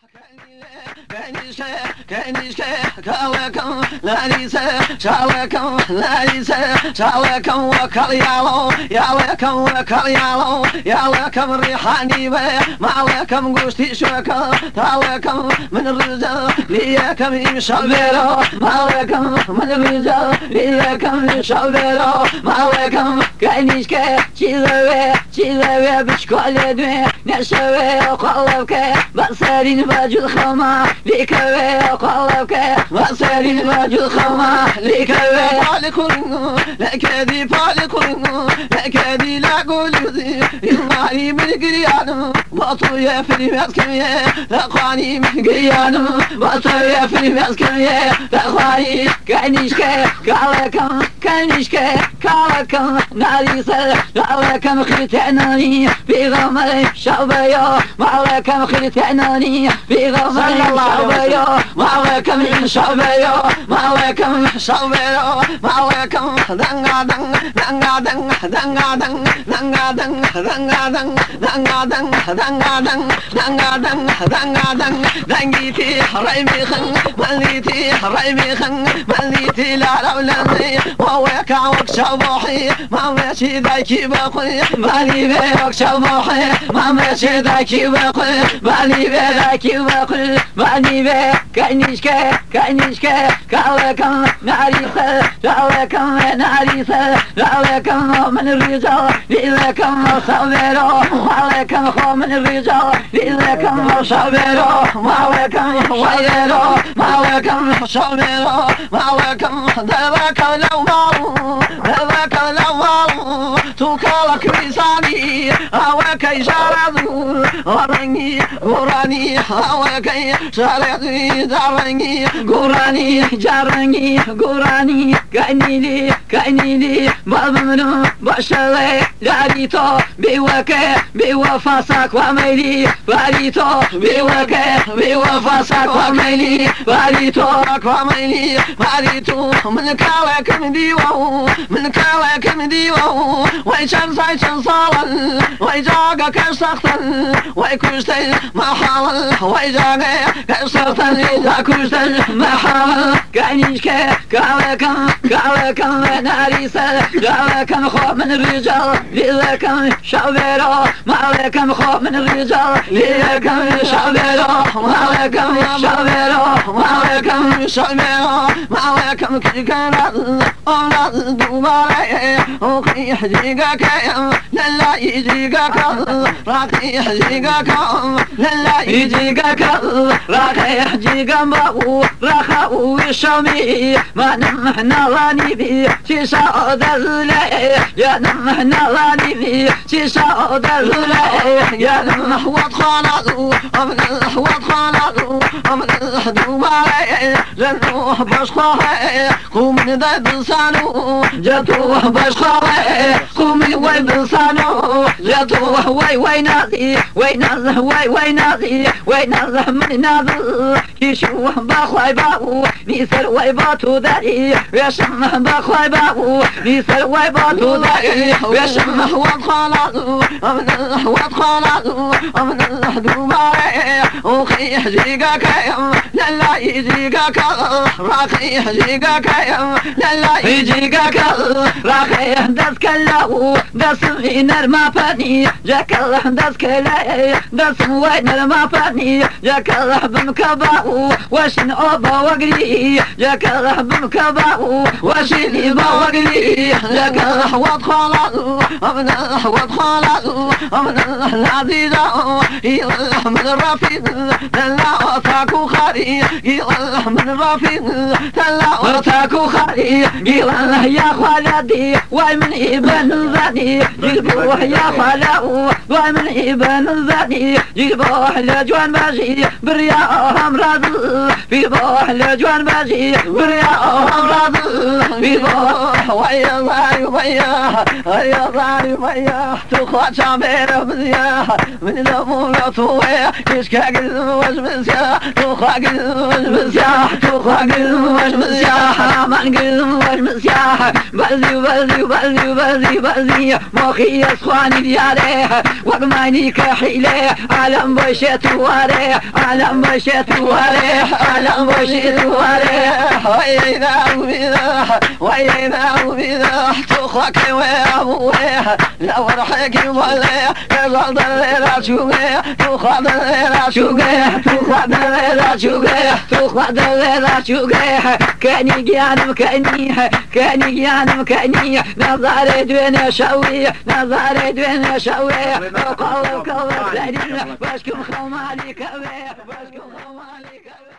كنيش كالكم لا ليس شالكم لا ليس شالكم وكاليالو يالكم وكاليالو يالكم ريحاني مالكم قوشتي شوكا تالكم من الرجال ليكم يشبرو مالكم من الرجال ليكم يشبرو مالكم كنيش شيلوي بشكل دوي نشوي وقلبك بصرين بجل خما ليكوي وقلبك بصرين بجل خما ليكوي فالكون لكدي فالكون لكدي لا قولي يماري من قريانو بطوية في المسكمية لقاني من قريانو بطوية في المسكمية لقاني كنيش كالكم كنيش كالكم ناريسة لكم ختناني في غمر شعبيا معلكم ختناني في غمر شعبيا معلكم شعبيا معلكم شعبيا معلكم دنگا دنگ دنگا دنگ دنگا دنگ دنگا دنگ دنگا دنگ دنگا دنگ دنگا دنگ دنگا دنگ دنگا دنگ دنگيتي ريمي خن مليتي ريمي خن مليتي لا لولني وويكا وكشبوحي ما ماشي ذاكي بقي مالي بيك شبوحي ما ماشي ذاكي بقي مالي بيك بقي مالي بيك كنيش كالكم نعريسة لعلكم نعريسة لعلكم من الرجال لعلكم صبروا وعليكم من الرجال لعلكم صبروا وعليكم صبروا وعليكم صبروا وعليكم ذلك لو مارو ذلك لو مارو توكلك لساني هواكي شاردو ورني قراني هواكي شاردو جارني قراني جارني قراني كأني لي بابمنو بشلي لعليتو بوفاسك وميلي لعليتو بوفاسك وميلي لعليتو وميلي لعليتو من كالك مديوه من كالك مديوه ويشان سايشان صالا ويجاقا كسختن ويكوشتن محالا ويجاقا كسختن إذا كوشتن محالا كأنيش كالكم ناريسة لعلكم خوف من الرجال لعلكم شعبيرو معلكم خوف من الرجال لعلكم شعبيرو معلكم شعبيرو معلكم شعبيرو معلكم كيكنا أولاد دوباري وكي يحجيقك للا يجيقك راكي يحجيقك للا يجيقك راكي يحجيقك باقو راخو الشامي ما نمحنا راني بي تساء ذلي يا نمحنا راني بي تساء ذلي يا نمحوط خالدو أمن الحوط خالدو أمن الحدوباري لنوح بشخاهي قوم نداي بلسانو جاتوح بشخاهي قوم وي بلسانو جاتوح وي نازي وي نازه وي نازه من نازل يشوح باخواي باو نيسر وي باتو داري ويشمح باخواي باو نيسر وي باتو داري ويشمح وط خالدو أمن الحوط خالدو أمن الحدوباري وخي يحجيقك للا يجيقك راخي يحجيقك للا يجيقك راخي دس كلاو دس وينر ما فاني جاك دس كلاي دس وينر ما فاني جاك بمكباو واشن اوبا وقري جاك بمكباو واشن اوبا وقري جاك وط خالدو أمن وط خالدو أمن العزيزة يلح من الرفيق للا وطاكو خاري يلح من الرفيق للا وطاكو خاري يلح يا خالدي ومن ابن ذاني يلبوح يا خالاو ومن ابن ذاني يلبوح لجوان باجي برياء امراض في بوح لجوان باجي برياء امراض في بوح ويا ضاري ويا ضاري ويا تخوات شامير بزياح من الأمور طوية يشكاك الزوج بزياح تخاك الزوج بزياح تخاك الزوج بزياح من الزوج بزياح بلدي حزي مخي يسخواني دياري وقماني كحيلي عالم بشيت واري عالم بشيت واري عالم بشيت واري وينا وبينا وينا وبينا تخلق ويا لو رحكي ولا يغلط لا شوقي تخلق لا شوقي تخلق لا شوقي تخلق لا شوقي كاني جانم كاني جانم كاني نظري دوين شوي نظري دوين شوي وقال قال سيدنا باشكم خوم عليك باشكم خوم عليك